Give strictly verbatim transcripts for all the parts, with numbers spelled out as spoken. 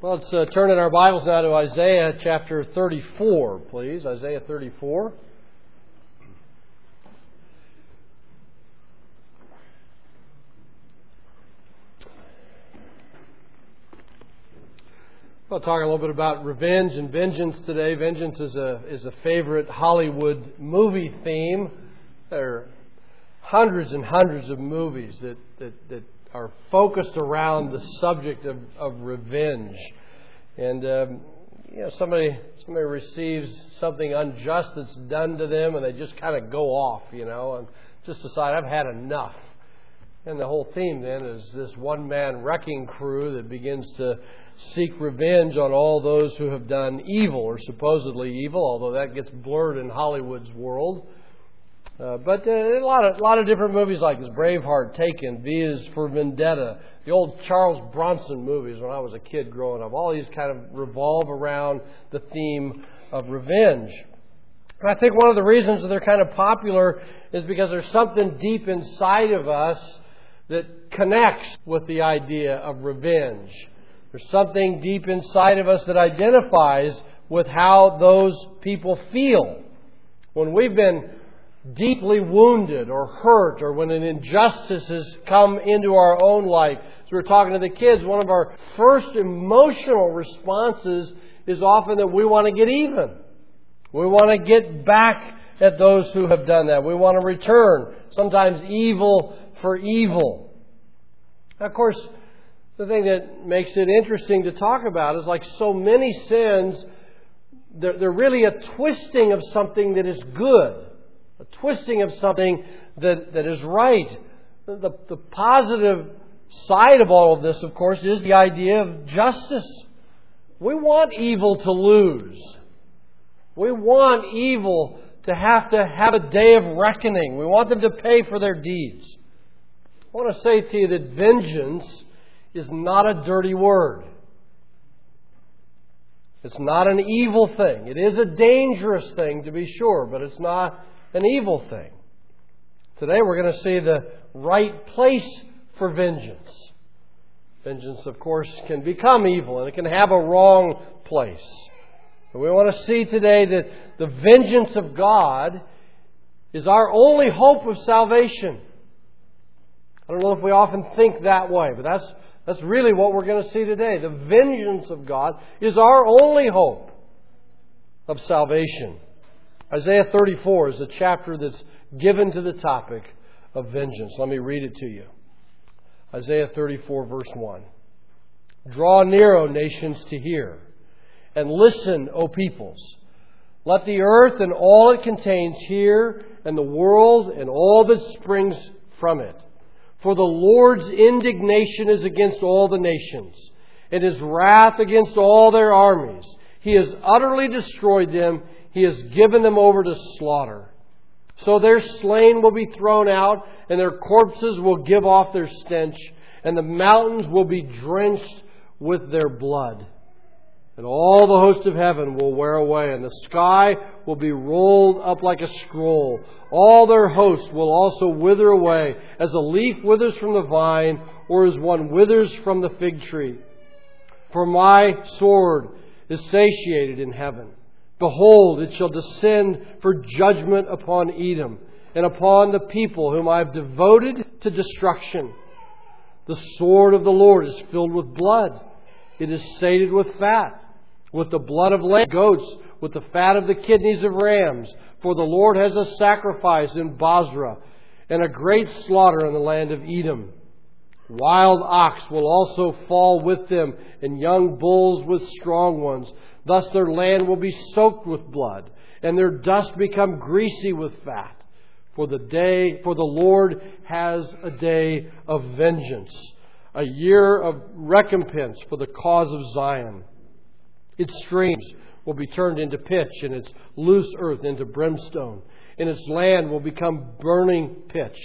Well, let's uh, turn in our Bibles now to Isaiah chapter thirty-four, please. Isaiah thirty-four. I'll talk a little bit about revenge and vengeance today. Vengeance is a is a favorite Hollywood movie theme. There are hundreds and hundreds of movies that, that, that are focused around the subject of, of revenge. And um, you know, somebody somebody receives something unjust that's done to them, and they just kind of go off, you know, and just decide, I've had enough. And the whole theme then is this one-man wrecking crew that begins to seek revenge on all those who have done evil or supposedly evil, although that gets blurred in Hollywood's world. Uh, but uh, a lot of a lot of different movies like this: Braveheart, Taken, V is for Vendetta, the old Charles Bronson movies when I was a kid growing up. All these kind of revolve around the theme of revenge. And I think one of the reasons that they're kind of popular is because there's something deep inside of us that connects with the idea of revenge. There's something deep inside of us that identifies with how those people feel. When we've been deeply wounded or hurt, or when an injustice has come into our own life. As we were talking to the kids, one of our first emotional responses is often that we want to get even. We want to get back at those who have done that. We want to return, sometimes evil for evil. Now, of course, the thing that makes it interesting to talk about is, like so many sins, they're, they're really a twisting of something that is good. A twisting of something that, that is right. The, the positive side of all of this, of course, is the idea of justice. We want evil to lose. We want evil to have to have a day of reckoning. We want them to pay for their deeds. I want to say to you that vengeance is not a dirty word. It's not an evil thing. It is a dangerous thing, to be sure, but it's not an evil thing. Today we're going to see the right place for vengeance. Vengeance, of course, can become evil, and it can have a wrong place. But we want to see today that the vengeance of God is our only hope of salvation. I don't know if we often think that way, but that's that's really what we're going to see today. The vengeance of God is our only hope of salvation. Isaiah thirty-four is a chapter that's given to the topic of vengeance. Let me read it to you. Isaiah thirty-four, verse one. Draw near, O nations, to hear, and listen, O peoples. Let the earth and all it contains hear, and the world and all that springs from it. For the Lord's indignation is against all the nations, and His wrath against all their armies. He has utterly destroyed them. He has given them over to slaughter. So their slain will be thrown out, and their corpses will give off their stench, and the mountains will be drenched with their blood. And all the host of heaven will wear away, and the sky will be rolled up like a scroll. All their hosts will also wither away, as a leaf withers from the vine, or as one withers from the fig tree. For my sword is satiated in heaven. Behold, it shall descend for judgment upon Edom, and upon the people whom I have devoted to destruction. The sword of the Lord is filled with blood. It is sated with fat, with the blood of lambs, goats, with the fat of the kidneys of rams. For the Lord has a sacrifice in Basra, and a great slaughter in the land of Edom. Wild ox will also fall with them, and young bulls with strong ones. Thus their land will be soaked with blood, and their dust become greasy with fat. For the day, for the Lord has a day of vengeance, a year of recompense for the cause of Zion. Its streams will be turned into pitch, and its loose earth into brimstone, and its land will become burning pitch.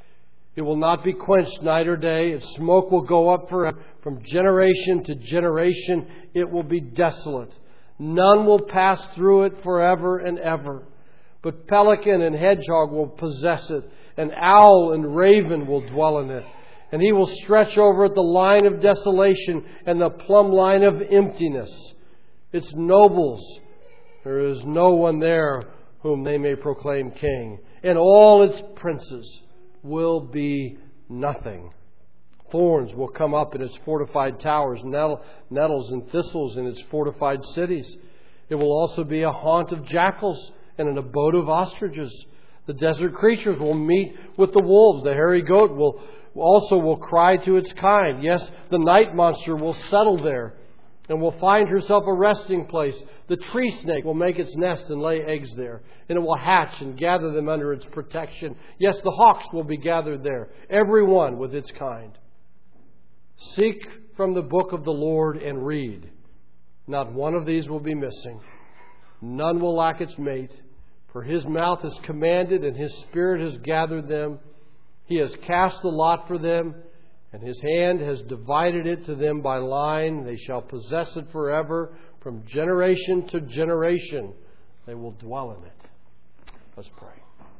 It will not be quenched night or day. Its smoke will go up forever. From generation to generation it will be desolate. None will pass through it forever and ever. But pelican and hedgehog will possess it, and owl and raven will dwell in it. And He will stretch over it the line of desolation and the plumb line of emptiness. Its nobles, there is no one there whom they may proclaim king. And all its princes will be nothing. Thorns will come up in its fortified towers, nettles and thistles in its fortified cities. It will also be a haunt of jackals and an abode of ostriches. The desert creatures will meet with the wolves. The hairy goat will also will cry to its kind. Yes, the night monster will settle there and will find herself a resting place. The tree snake will make its nest and lay eggs there, and it will hatch and gather them under its protection. Yes, the hawks will be gathered there, every one with its kind. Seek from the book of the Lord and read. Not one of these will be missing. None will lack its mate, for His mouth has commanded and His Spirit has gathered them. He has cast the lot for them, and His hand has divided it to them by line. They shall possess it forever. From generation to generation, they will dwell in it. Let's pray.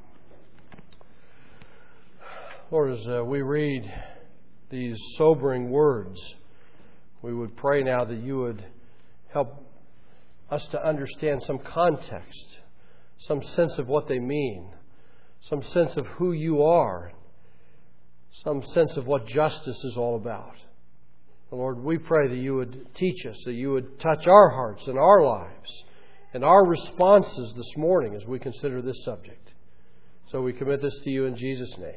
Lord, as uh, we read these sobering words, we would pray now that You would help us to understand some context, some sense of what they mean, some sense of who You are, some sense of what justice is all about. Lord, we pray that You would teach us, that You would touch our hearts and our lives and our responses this morning as we consider this subject. So we commit this to You in Jesus' name.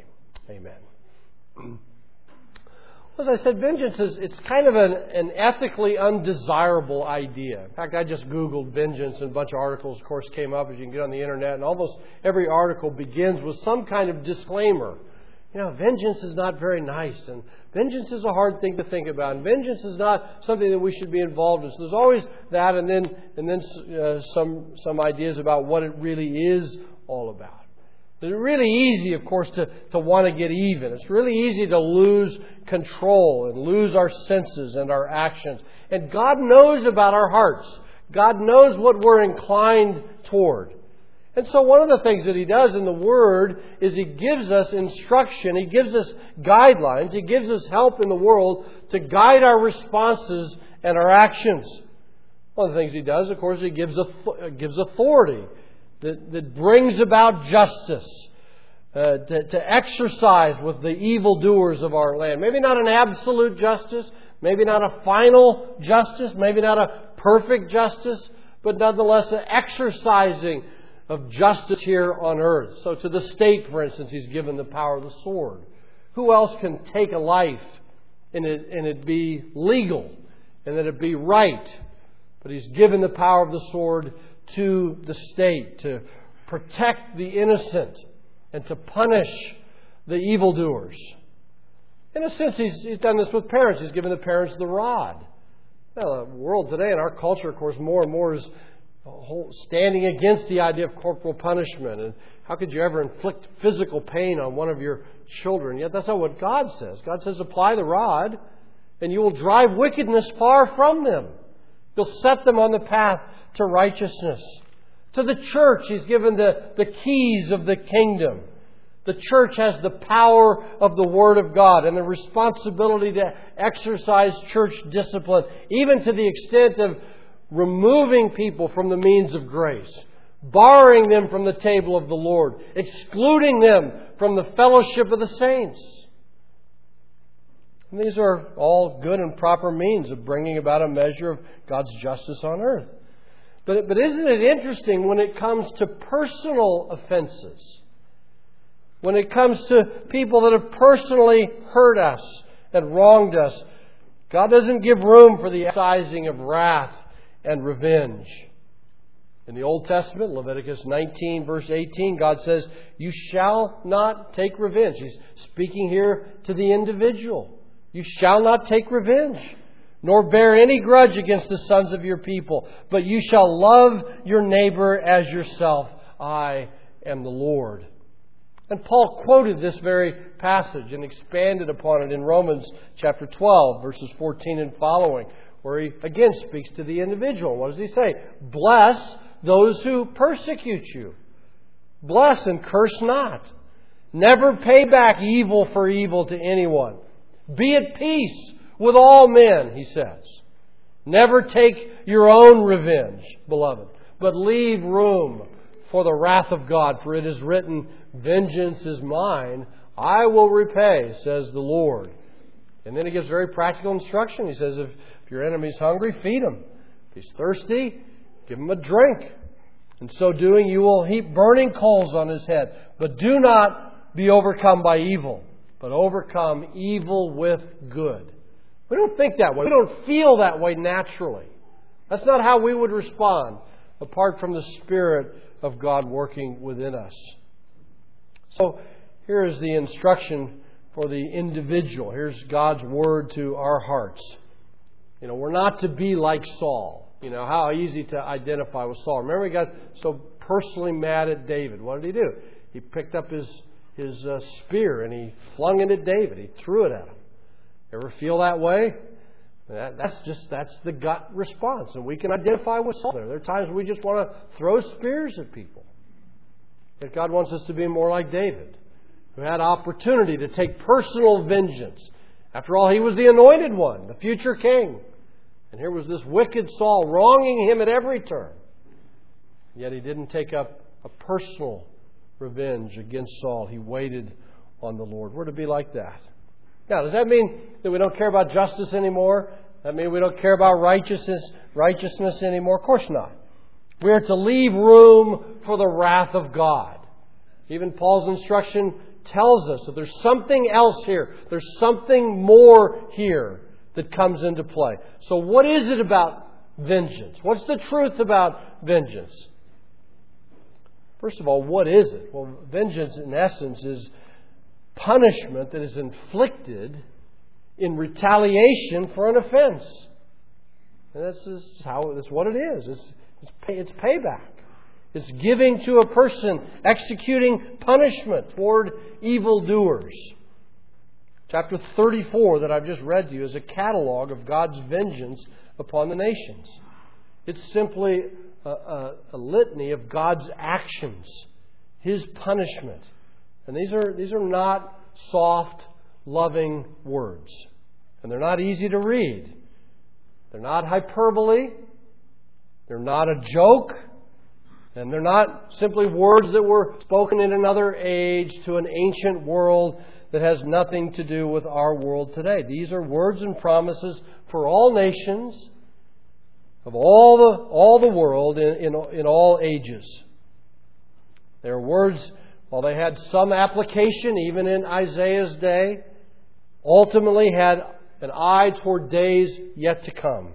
Amen. As I said, vengeance is it's kind of an, an ethically undesirable idea. In fact, I just Googled vengeance and a bunch of articles, of course, came up as you can get on the internet. And almost every article begins with some kind of disclaimer. You know, vengeance is not very nice, and vengeance is a hard thing to think about, and vengeance is not something that we should be involved in. So there's always that, and then and then uh, some some ideas about what it really is all about. It's really easy, of course, to, to want to get even. It's really easy to lose control and lose our senses and our actions. And God knows about our hearts. God knows what we're inclined toward. And so one of the things that He does in the Word is He gives us instruction. He gives us guidelines. He gives us help in the world to guide our responses and our actions. One of the things He does, of course, He gives gives authority that, that brings about justice uh, to, to exercise with the evildoers of our land. Maybe not an absolute justice, maybe not a final justice, maybe not a perfect justice, but nonetheless an exercising of justice here on earth. So to the state, for instance, He's given the power of the sword. Who else can take a life and it, and it be legal and that it be right? But He's given the power of the sword to the state to protect the innocent and to punish the evildoers. In a sense, He's, he's done this with parents. He's given the parents the rod. Now, the world today and our culture, of course, more and more is standing against the idea of corporal punishment. And how could you ever inflict physical pain on one of your children? Yet that's not what God says. God says, apply the rod and you will drive wickedness far from them. You'll set them on the path to righteousness. To the church, He's given the, the keys of the kingdom. The church has the power of the Word of God and the responsibility to exercise church discipline, even to the extent of removing people from the means of grace, barring them from the table of the Lord, excluding them from the fellowship of the saints. And these are all good and proper means of bringing about a measure of God's justice on earth. But, but isn't it interesting when it comes to personal offenses? When it comes to people that have personally hurt us and wronged us, God doesn't give room for the exercising of wrath and revenge. In the Old Testament, Leviticus nineteen, verse eighteen, God says, you shall not take revenge. He's speaking here to the individual. You shall not take revenge, nor bear any grudge against the sons of your people, but you shall love your neighbor as yourself. I am the Lord. And Paul quoted this very passage and expanded upon it in Romans chapter twelve, verses fourteen and following, where he again speaks to the individual. What does he say? Bless those who persecute you. Bless and curse not. Never pay back evil for evil to anyone. Be at peace with all men, he says. Never take your own revenge, beloved, but leave room for the wrath of God. For it is written, vengeance is mine, I will repay, says the Lord. And then he gives very practical instruction. He says, if your enemy's hungry, feed him. If he's thirsty, give him a drink. In so doing, you will heap burning coals on his head. But do not be overcome by evil, but overcome evil with good. We don't think that way. We don't feel that way naturally. That's not how we would respond, apart from the Spirit of God working within us. So, here is the instruction for the individual. Here's God's word to our hearts. You know, we're not to be like Saul. You know, how easy to identify with Saul. Remember, he got so personally mad at David. What did he do? He picked up his, his uh, spear and he flung it at David. He threw it at him. Ever feel that way? That, that's just, that's the gut response. And we can identify with Saul there. There are times we just want to throw spears at people. Yet God wants us to be more like David, who had opportunity to take personal vengeance. After all, he was the anointed one, the future king. And here was this wicked Saul wronging him at every turn. Yet he didn't take up a personal revenge against Saul. He waited on the Lord. We're to be like that. Now, does that mean that we don't care about justice anymore? Does that mean we don't care about righteousness, righteousness anymore? Of course not. We are to leave room for the wrath of God. Even Paul's instruction tells us that there's something else here. There's something more here that comes into play. So what is it about vengeance? What's the truth about vengeance? First of all, what is it? Well, vengeance in essence is punishment that is inflicted in retaliation for an offense. And that's just how, that's what it is. It's, it's, pay, it's payback. It's giving to a person, executing punishment toward evildoers. Chapter thirty-four that I've just read to you is a catalog of God's vengeance upon the nations. It's simply a, a, a litany of God's actions, His punishment. And these are these are not soft, loving words. And they're not easy to read. They're not hyperbole. They're not a joke. And they're not simply words that were spoken in another age to an ancient world that has nothing to do with our world today. These are words and promises for all nations of all the all the world in, in, in all ages. They are words, while they had some application even in Isaiah's day, ultimately had an eye toward days yet to come.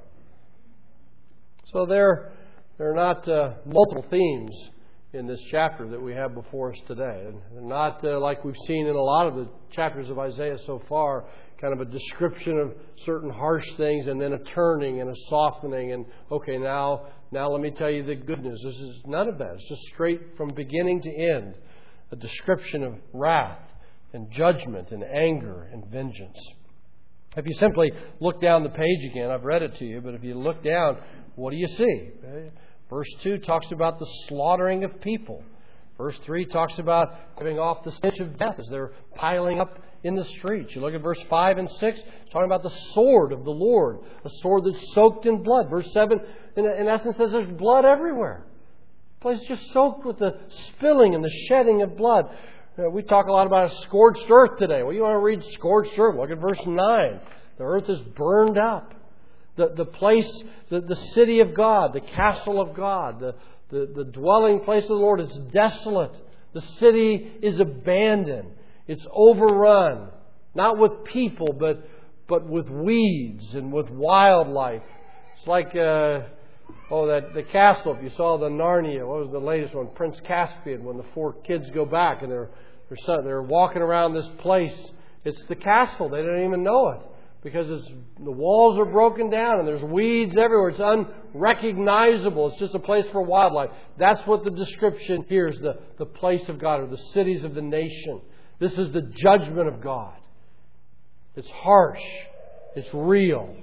So there, there are not uh, multiple themes in this chapter that we have before us today. And they're not uh, like we've seen in a lot of the chapters of Isaiah so far, kind of a description of certain harsh things and then a turning and a softening and, okay, now, now let me tell you the good news. This is none of that. It's just straight from beginning to end. A description of wrath and judgment and anger and vengeance. If you simply look down the page again, I've read it to you, but if you look down, what do you see? Verse two talks about the slaughtering of people. Verse three talks about giving off the stench of death as they're piling up in the streets. You look at verse five and six, it's talking about the sword of the Lord, a sword that's soaked in blood. Verse seven, in, in essence, says there's blood everywhere. The place is just soaked with the spilling and the shedding of blood. Uh, we talk a lot about a scorched earth today. Well, you want to read scorched earth? Look at verse nine. The earth is burned up. The, the place, the, the city of God, the castle of God, the, the, the dwelling place of the Lord is desolate. The city is abandoned. It's overrun. Not with people, but but with weeds and with wildlife. It's like, uh, oh, that the castle. If you saw the Narnia, what was the latest one? Prince Caspian, when the four kids go back and they're they're, they're walking around this place. It's the castle. They don't even know it. Because it's, the walls are broken down and there's weeds everywhere. It's unrecognizable. It's just a place for wildlife. That's what the description here is, the, the place of God, or the cities of the nation. This is the judgment of God. It's harsh. It's real.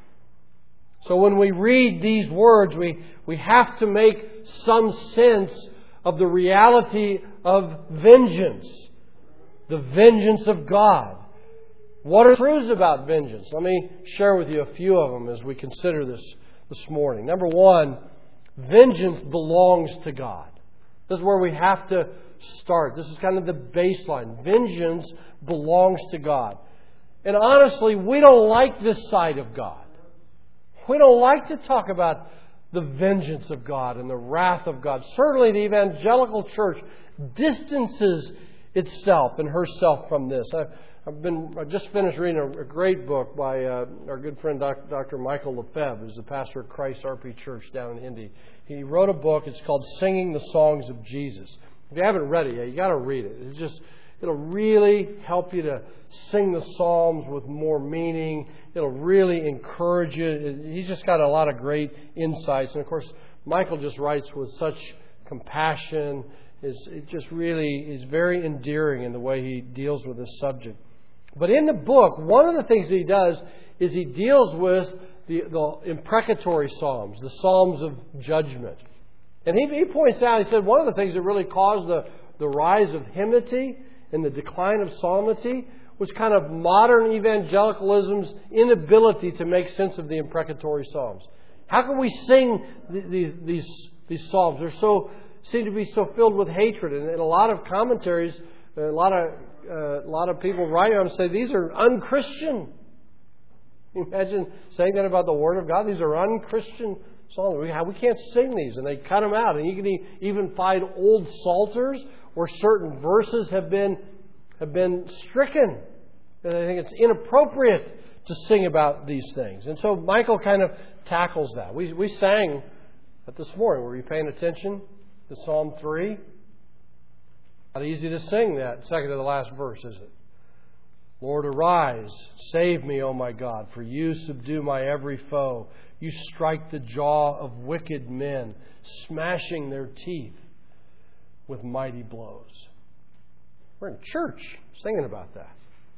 So when we read these words, we, we have to make some sense of the reality of vengeance. The vengeance of God. What are truths about vengeance? Let me share with you a few of them as we consider this this morning. Number one, vengeance belongs to God. This is where we have to start. This is kind of the baseline. Vengeance belongs to God. And honestly, we don't like this side of God. We don't like to talk about the vengeance of God and the wrath of God. Certainly the evangelical church distances itself and herself from this. I, I've been I just finished reading a, a great book by uh, our good friend Doctor Michael Lefebvre, who's the pastor of Christ R P Church down in Indy. He wrote a book. It's called Singing the Songs of Jesus. If you haven't read it yet, you got to read it. It's just it'll really help you to sing the Psalms with more meaning. It'll really encourage you. He's just got a lot of great insights, and of course, Michael just writes with such compassion. Is it just really is very endearing in the way he deals with this subject. But in the book, one of the things that he does is he deals with the, the imprecatory psalms, the psalms of judgment. And he, he points out, he said, one of the things that really caused the, the rise of hymnody and the decline of psalmody was kind of modern evangelicalism's inability to make sense of the imprecatory psalms. How can we sing these, these, these psalms? They're so seem to be so filled with hatred. And in a lot of commentaries, a lot of uh, a lot of people writing on them say these are unchristian. Can you imagine saying that about the Word of God? These are unchristian songs. We, we can't sing these, and they cut them out. And you can even find old psalters where certain verses have been have been stricken. And I think it's inappropriate to sing about these things. And so Michael kind of tackles that. We we sang that this morning. Were you paying attention to Psalm three? Not easy to sing that second to the last verse, is it? Lord, arise, save me, O my God, for you subdue my every foe. You strike the jaw of wicked men, smashing their teeth with mighty blows. We're in church singing about that.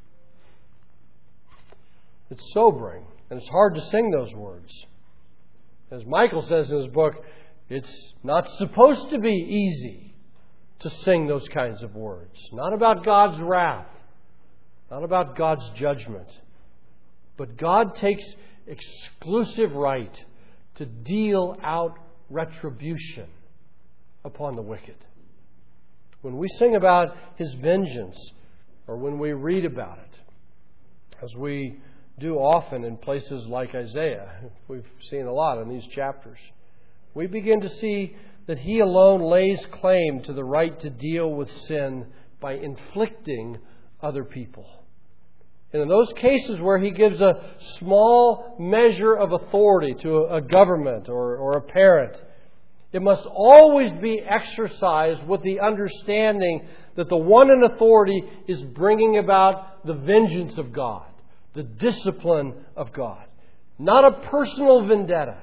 It's sobering, and it's hard to sing those words. As Michael says in his book, it's not supposed to be easy to sing those kinds of words. Not about God's wrath, not about God's judgment. But God takes exclusive right to deal out retribution upon the wicked. When we sing about His vengeance, or when we read about it, as we do often in places like Isaiah, we've seen a lot in these chapters, we begin to see that He alone lays claim to the right to deal with sin by inflicting other people. And in those cases where He gives a small measure of authority to a government or, or a parent, it must always be exercised with the understanding that the one in authority is bringing about the vengeance of God, the discipline of God, not a personal vendetta.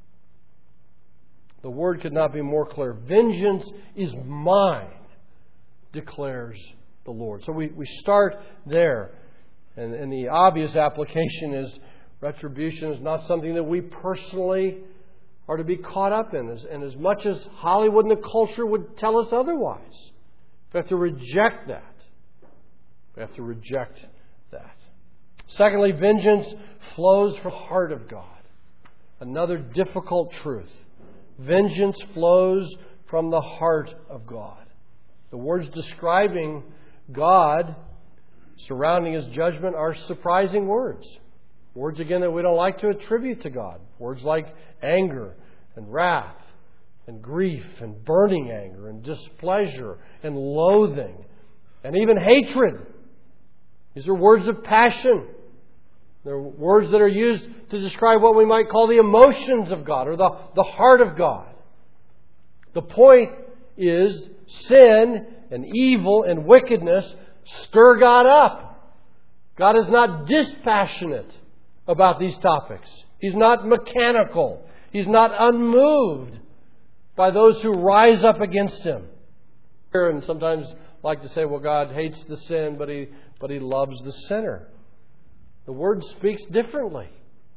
The word could not be more clear. Vengeance is mine, declares the Lord. So we, we start there. And, and the obvious application is retribution is not something that we personally are to be caught up in. As, and as much as Hollywood and the culture would tell us otherwise, we have to reject that. We have to reject that. Secondly, vengeance flows from the heart of God. Another difficult truth. Vengeance flows from the heart of God. The words describing God surrounding His judgment are surprising words. Words, again, that we don't like to attribute to God. Words like anger and wrath and grief and burning anger and displeasure and loathing and even hatred. These are words of passion. They're words that are used to describe what we might call the emotions of God or the, the heart of God. The point is sin and evil and wickedness stir God up. God is not dispassionate about these topics. He's not mechanical. He's not unmoved by those who rise up against Him. And sometimes like to say, well, God hates the sin, but He but He loves the sinner. The Word speaks differently.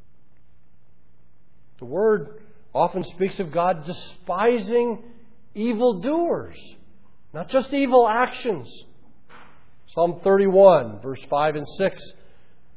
The Word often speaks of God despising evildoers, not just evil actions. Psalm thirty-one, verse five and six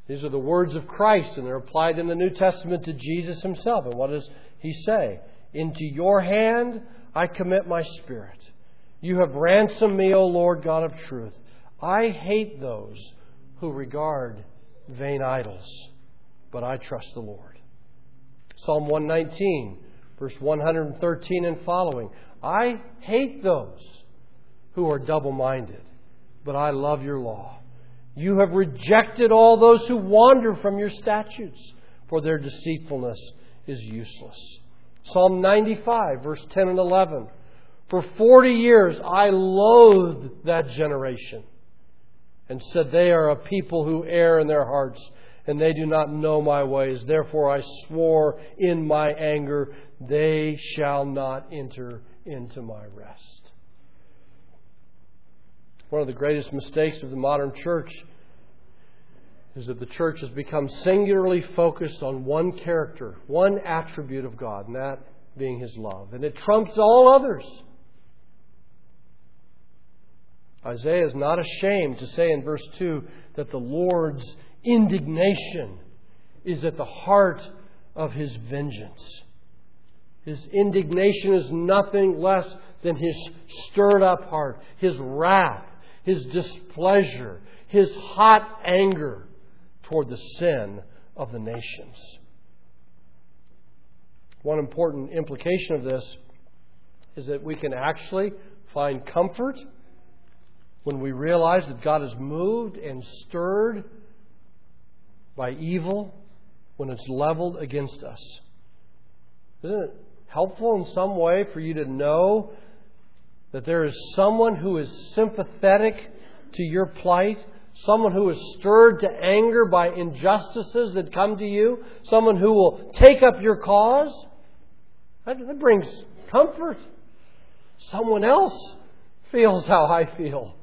These are the words of Christ, and they're applied in the New Testament to Jesus Himself. And what does He say? Into your hand I commit my spirit. You have ransomed me, O Lord God of truth. I hate those who regard vain idols, but I trust the Lord. Psalm one nineteen, verse one thirteen and following. I hate those who are double-minded, but I love your law. You have rejected all those who wander from your statutes, for their deceitfulness is useless. Psalm ninety-five, verse ten and eleven. For forty years I loathed that generation, and said, they are a people who err in their hearts, and they do not know my ways. Therefore I swore in my anger, they shall not enter into my rest. One of the greatest mistakes of the modern church is that the church has become singularly focused on one character, one attribute of God, and that being His love. And it trumps all others. Isaiah is not ashamed to say in verse two that the Lord's indignation is at the heart of His vengeance. His indignation is nothing less than His stirred up heart, His wrath, His displeasure, His hot anger toward the sin of the nations. One important implication of this is that we can actually find comfort when we realize that God is moved and stirred by evil when it's leveled against us. Isn't it helpful in some way for you to know that there is someone who is sympathetic to your plight, someone who is stirred to anger by injustices that come to you, someone who will take up your cause? That, that brings comfort. Someone else feels how I feel,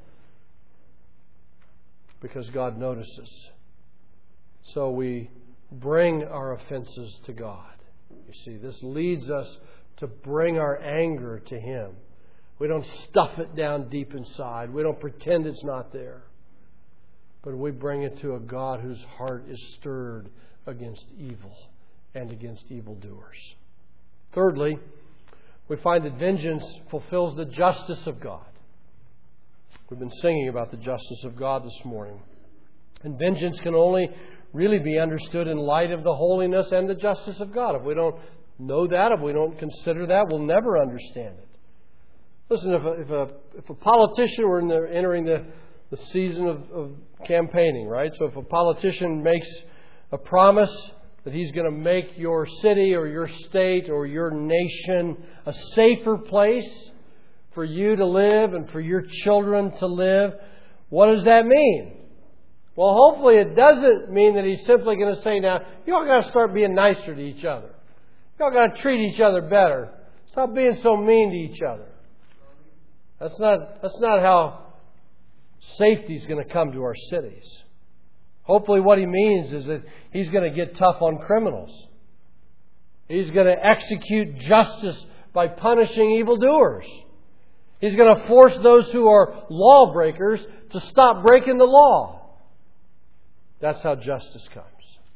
because God notices. So we bring our offenses to God. You see, this leads us to bring our anger to Him. We don't stuff it down deep inside. We don't pretend it's not there. But we bring it to a God whose heart is stirred against evil and against evildoers. Thirdly, we find that vengeance fulfills the justice of God. We've been singing about the justice of God this morning. And vengeance can only really be understood in light of the holiness and the justice of God. If we don't know that, if we don't consider that, we'll never understand it. Listen, if a, if a, if a politician were in the, entering the, the season of, of campaigning, right? So if a politician makes a promise that he's going to make your city or your state or your nation a safer place for you to live and for your children to live, what does that mean? Well, hopefully it doesn't mean that he's simply going to say, now, you all got to start being nicer to each other. You all got to treat each other better. Stop being so mean to each other. That's not, that's not how safety is going to come to our cities. Hopefully what he means is that he's going to get tough on criminals. He's going to execute justice by punishing evildoers. He's going to force those who are lawbreakers to stop breaking the law. That's how justice comes.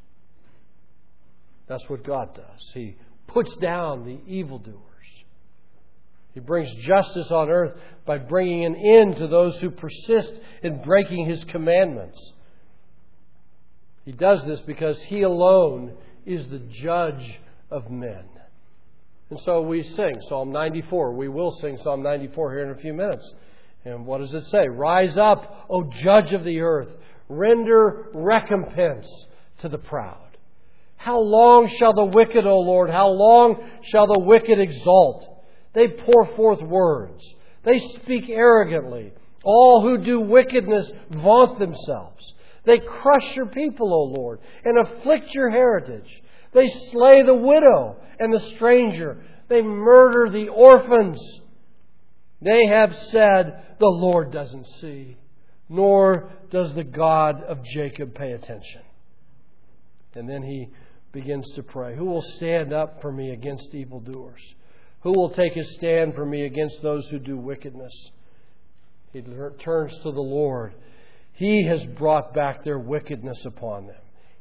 That's what God does. He puts down the evildoers. He brings justice on earth by bringing an end to those who persist in breaking His commandments. He does this because He alone is the judge of men. And so we sing Psalm ninety-four. We will sing Psalm ninety-four here in a few minutes. And what does it say? Rise up, O judge of the earth. Render recompense to the proud. How long shall the wicked, O Lord, how long shall the wicked exalt? They pour forth words. They speak arrogantly. All who do wickedness vaunt themselves. They crush your people, O Lord, and afflict your heritage. They slay the widow and the stranger. They murder the orphans. They have said, the Lord doesn't see, nor does the God of Jacob pay attention. And then he begins to pray. Who will stand up for me against evildoers? Who will take a stand for me against those who do wickedness? He turns to the Lord. He has brought back their wickedness upon them.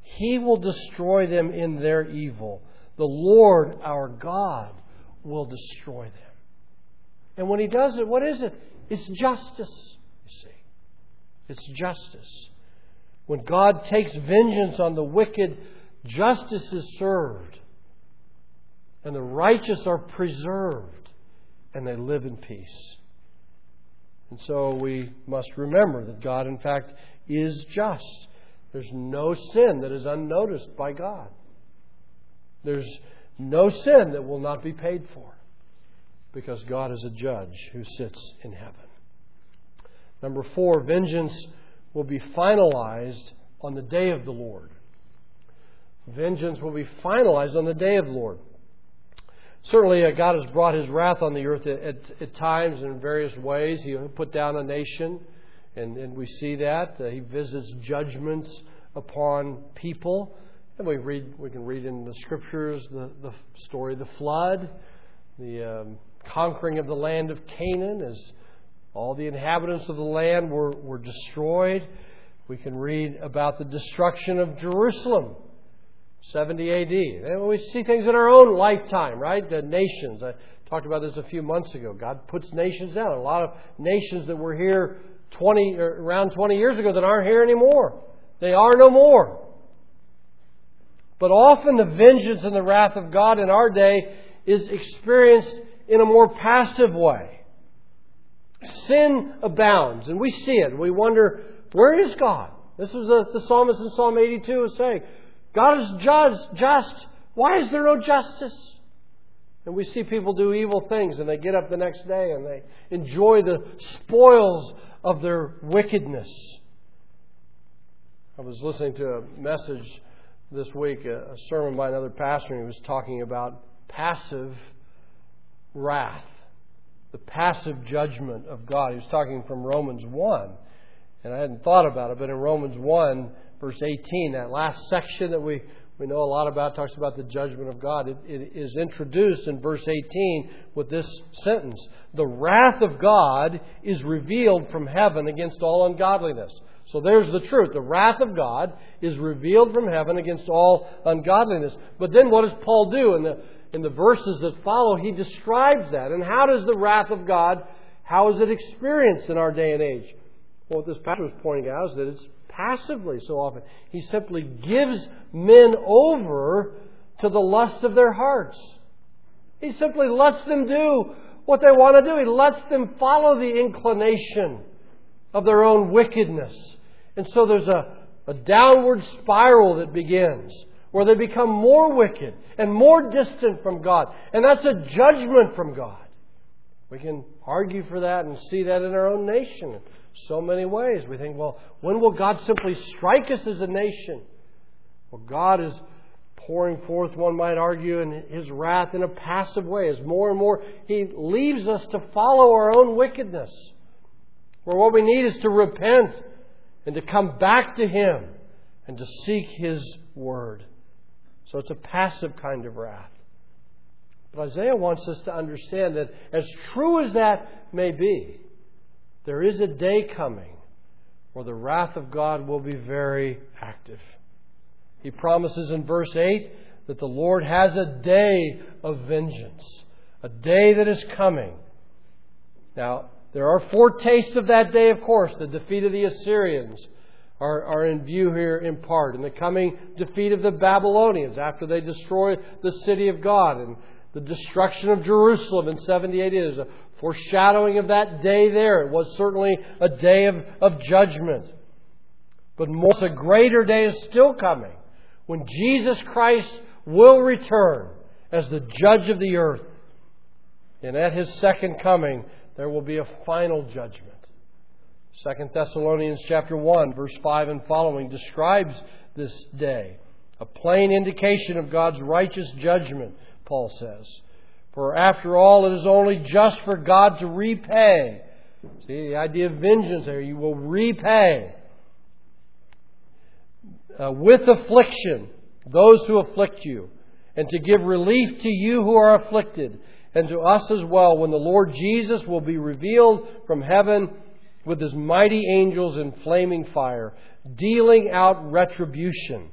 He will destroy them in their evil. The Lord our God will destroy them. And when He does it, what is it? It's justice, you see. It's justice. When God takes vengeance on the wicked, justice is served. And the righteous are preserved. And they live in peace. And so we must remember that God, in fact, is just. There's no sin that is unnoticed by God. There's no sin that will not be paid for. Because God is a judge who sits in heaven. Number four, vengeance will be finalized on the day of the Lord. Vengeance will be finalized on the day of the Lord. Certainly, uh, God has brought His wrath on the earth at, at, at times in various ways. He put down a nation, and, and we see that. Uh, he visits judgments upon people. And we read, we can read in the Scriptures the, the story of the flood, the um, conquering of the land of Canaan as all the inhabitants of the land were, were destroyed. We can read about the destruction of Jerusalem, seventy A D. And we see things in our own lifetime, right? The nations. I talked about this a few months ago. God puts nations down. A lot of nations that were here twenty or around twenty years ago that aren't here anymore. They are no more. But often the vengeance and the wrath of God in our day is experienced in a more passive way. Sin abounds, and we see it. We wonder, where is God? This is the, the psalmist in Psalm eighty-two is saying, God is just, just. Why is there no justice? And we see people do evil things, and they get up the next day and they enjoy the spoils of their wickedness. I was listening to a message this week, a sermon by another pastor, and he was talking about passive wrath, the passive judgment of God. He was talking from Romans one, and I hadn't thought about it, but in Romans one, verse eighteen, that last section that we, we know a lot about, talks about the judgment of God. It, it is introduced in verse eighteen with this sentence: the wrath of God is revealed from heaven against all ungodliness. So there's the truth. The wrath of God is revealed from heaven against all ungodliness. But then what does Paul do? In the, in the verses that follow, he describes that. And how does the wrath of God, how is it experienced in our day and age? Well, what this pastor was pointing out is that it's passively so often. He simply gives men over to the lust of their hearts. He simply lets them do what they want to do. He lets them follow the inclination of their own wickedness. And so there's a, a downward spiral that begins where they become more wicked and more distant from God. And that's a judgment from God. We can argue for that and see that in our own nation in so many ways. We think, well, when will God simply strike us as a nation? Well, God is pouring forth, one might argue, in His wrath in a passive way. As more and more He leaves us to follow our own wickedness. Where what we need is to repent and to come back to Him and to seek His Word. So it's a passive kind of wrath. But Isaiah wants us to understand that as true as that may be, there is a day coming where the wrath of God will be very active. He promises in verse eight that the Lord has a day of vengeance, a day that is coming. Now, there are foretastes of that day, of course. The defeat of the Assyrians are, are in view here in part. And the coming defeat of the Babylonians after they destroy the city of God. And the destruction of Jerusalem in seventy A D is a foreshadowing of that day there. It was certainly a day of, of judgment. But more, a greater day is still coming when Jesus Christ will return as the judge of the earth. And at His second coming, there will be a final judgment. Second Thessalonians chapter one, verse five and following describes this day. A plain indication of God's righteous judgment, Paul says. For after all, it is only just for God to repay. See, the idea of vengeance there. You will repay. Uh, with affliction, those who afflict you. And to give relief to you who are afflicted. And to us as well, when the Lord Jesus will be revealed from heaven with His mighty angels in flaming fire, dealing out retribution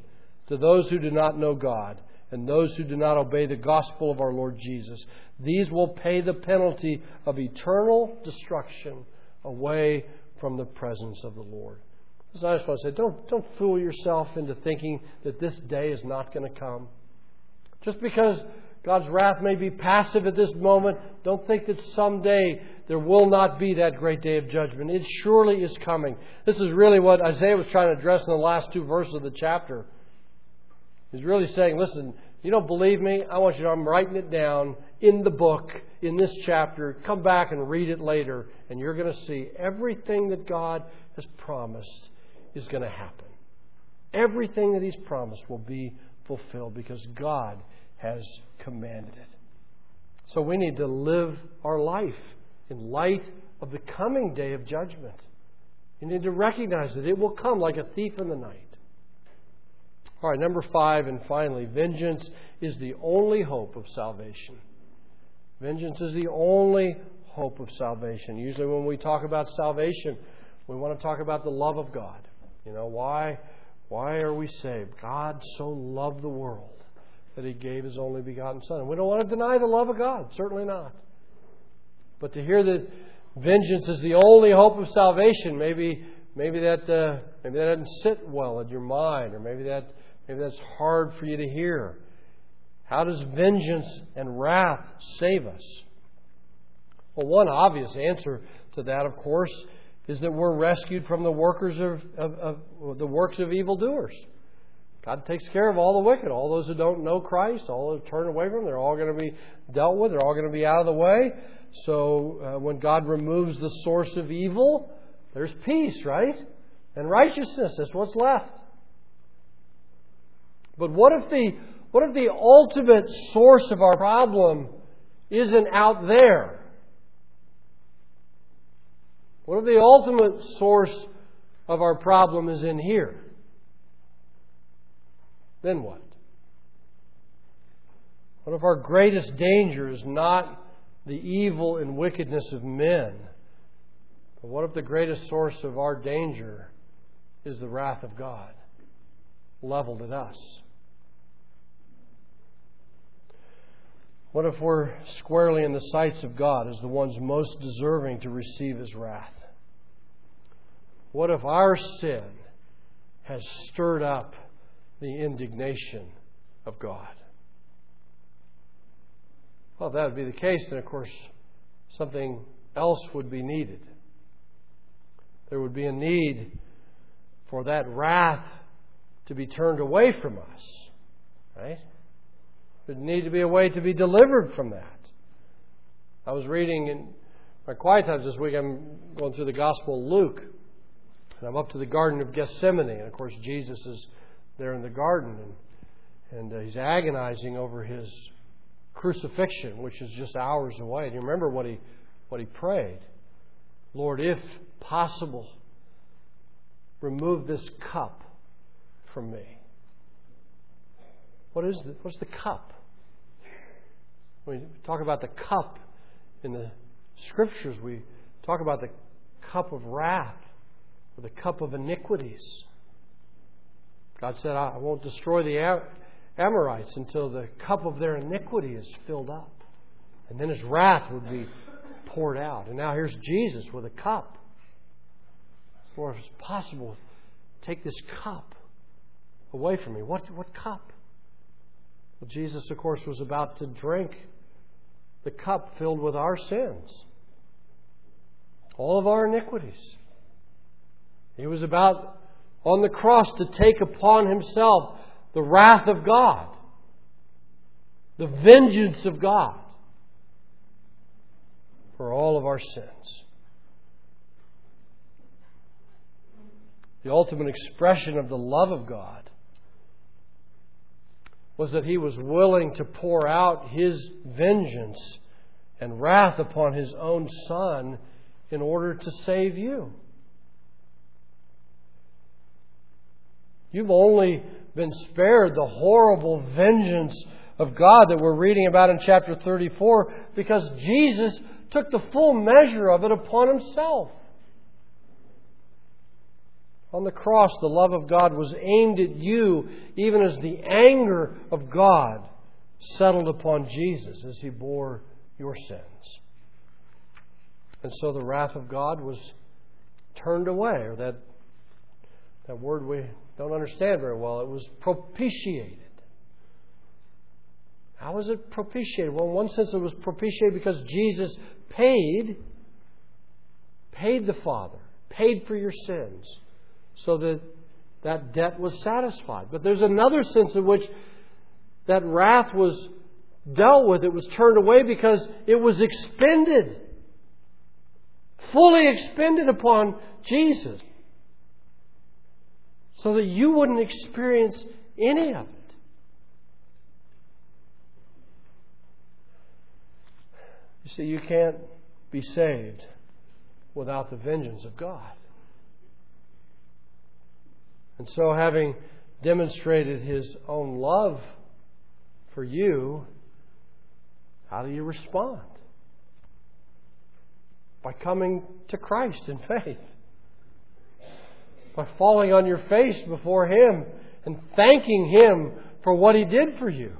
to those who do not know God and those who do not obey the gospel of our Lord Jesus. These will pay the penalty of eternal destruction away from the presence of the Lord. So I just want to say, don't, don't fool yourself into thinking that this day is not going to come. Just because God's wrath may be passive at this moment, don't think that someday there will not be that great day of judgment. It surely is coming. This is really what Isaiah was trying to address in the last two verses of the chapter. He's really saying, listen, you don't believe me? I want you to, I'm writing it down in the book, in this chapter. Come back and read it later, and you're going to see everything that God has promised is going to happen. Everything that He's promised will be fulfilled because God has commanded it. So we need to live our life in light of the coming day of judgment. You need to recognize that it will come like a thief in the night. All right, number five, and finally, vengeance is the only hope of salvation. Vengeance is the only hope of salvation. Usually when we talk about salvation, we want to talk about the love of God. You know, why, why are we saved? God so loved the world that He gave His only begotten Son. And we don't want to deny the love of God. Certainly not. But to hear that vengeance is the only hope of salvation, maybe maybe that uh, maybe that doesn't sit well in your mind, or maybe that maybe that's hard for you to hear. How does vengeance and wrath save us? Well, one obvious answer to that, of course, is that we're rescued from the workers of, of, of the works of evildoers. God takes care of all the wicked, all those who don't know Christ, all those who turn away from Him. They're all going to be dealt with. They're all going to be out of the way. So uh, when God removes the source of evil, there's peace, right? And righteousness. That's what's left. But what if the what if the ultimate source of our problem isn't out there? What if the ultimate source of our problem is in here? Then what? What if our greatest danger is not the evil and wickedness of men? But what if the greatest source of our danger is the wrath of God leveled at us? What if we're squarely in the sights of God as the ones most deserving to receive His wrath? What if our sin has stirred up the indignation of God? Well, if that would be the case, then of course something else would be needed. There would be a need for that wrath to be turned away from us. Right? There would need to be a way to be delivered from that. I was reading in my quiet times this week, I'm going through the Gospel of Luke. And I'm up to the Garden of Gethsemane. And of course Jesus is there in the garden. And, and uh, He's agonizing over His crucifixion, which is just hours away. And you remember what he what he prayed? Lord, if possible, remove this cup from me. What is the, what's the cup? When we talk about the cup in the Scriptures, we talk about the cup of wrath or the cup of iniquities. God said, I won't destroy the Amorites until the cup of their iniquity is filled up. And then His wrath would be poured out. And now here's Jesus with a cup. Lord, if it's possible, take this cup away from me. What, what cup? Well, Jesus, of course, was about to drink the cup filled with our sins. All of our iniquities. He was about, on the cross, to take upon Himself the wrath of God. The vengeance of God. For all of our sins. The ultimate expression of the love of God was that He was willing to pour out His vengeance and wrath upon His own Son in order to save you. You've only been spared the horrible vengeance of God that we're reading about in chapter thirty-four because Jesus took the full measure of it upon Himself. On the cross, the love of God was aimed at you, even as the anger of God settled upon Jesus as He bore your sins. And so the wrath of God was turned away, or that, that word we don't understand very well. It was propitiated. How was it propitiated? Well, in one sense it was propitiated because Jesus paid, paid the Father, paid for your sins, so that that debt was satisfied. But there's another sense in which that wrath was dealt with. It was turned away because it was expended, fully expended upon Jesus, so that you wouldn't experience any of it. You see, you can't be saved without the vengeance of God. And so, having demonstrated His own love for you, how do you respond? By coming to Christ in faith. By falling on your face before Him and thanking Him for what He did for you.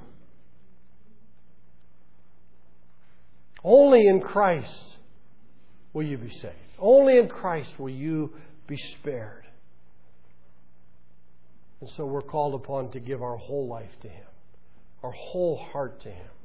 Only in Christ will you be saved. Only in Christ will you be spared. And so we're called upon to give our whole life to Him, our whole heart to Him.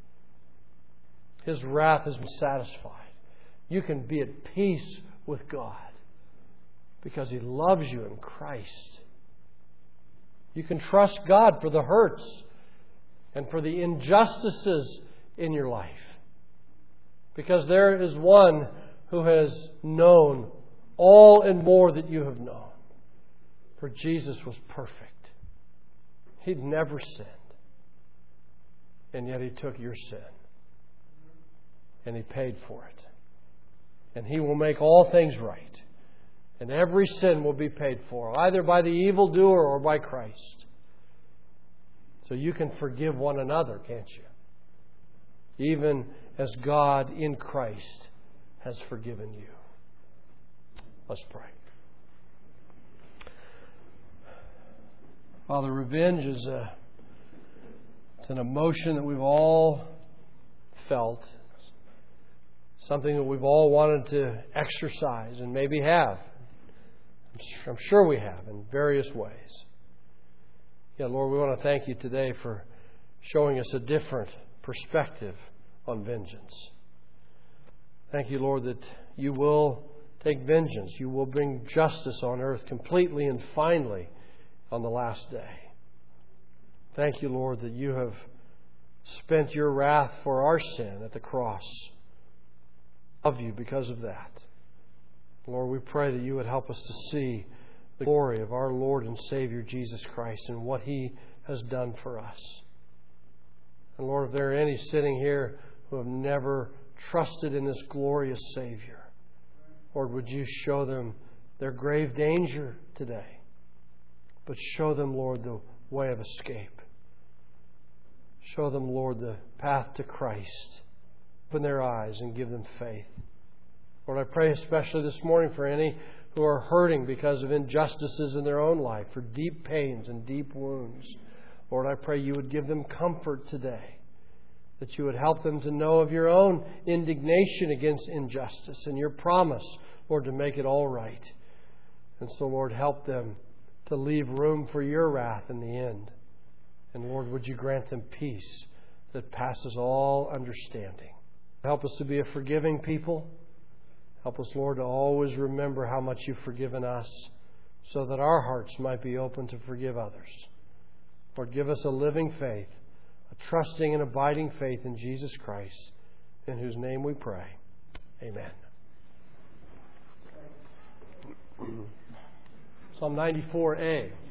His wrath has been satisfied. You can be at peace with God because He loves you in Christ. You can trust God for the hurts and for the injustices in your life, because there is one who has known all and more that you have known. For Jesus was perfect. He'd never sinned. And yet He took your sin. And He paid for it. And He will make all things right. And every sin will be paid for, either by the evildoer or by Christ. So you can forgive one another, can't you? Even as God in Christ has forgiven you. Let's pray. Father, revenge is a, it's an emotion that we've all felt. Something that we've all wanted to exercise and maybe have. I'm sure we have in various ways. Yeah, Lord, we want to thank You today for showing us a different perspective on vengeance. Thank You, Lord, that You will take vengeance. You will bring justice on earth completely and finally on the last day. Thank You, Lord, that You have spent Your wrath for our sin at the cross. Of You because of that. Lord, we pray that You would help us to see the glory of our Lord and Savior Jesus Christ and what He has done for us. And Lord, if there are any sitting here who have never trusted in this glorious Savior, Lord, would You show them their grave danger today? But show them, Lord, the way of escape. Show them, Lord, the path to Christ. Open their eyes and give them faith. Lord, I pray especially this morning for any who are hurting because of injustices in their own life, for deep pains and deep wounds. Lord, I pray You would give them comfort today, that You would help them to know of Your own indignation against injustice and Your promise, Lord, to make it all right. And so, Lord, help them to leave room for Your wrath in the end. And Lord, would You grant them peace that passes all understanding. Help us to be a forgiving people. Help us, Lord, to always remember how much You've forgiven us, so that our hearts might be open to forgive others. Lord, give us a living faith, a trusting and abiding faith in Jesus Christ, in whose name we pray. Amen. Psalm ninety-four A.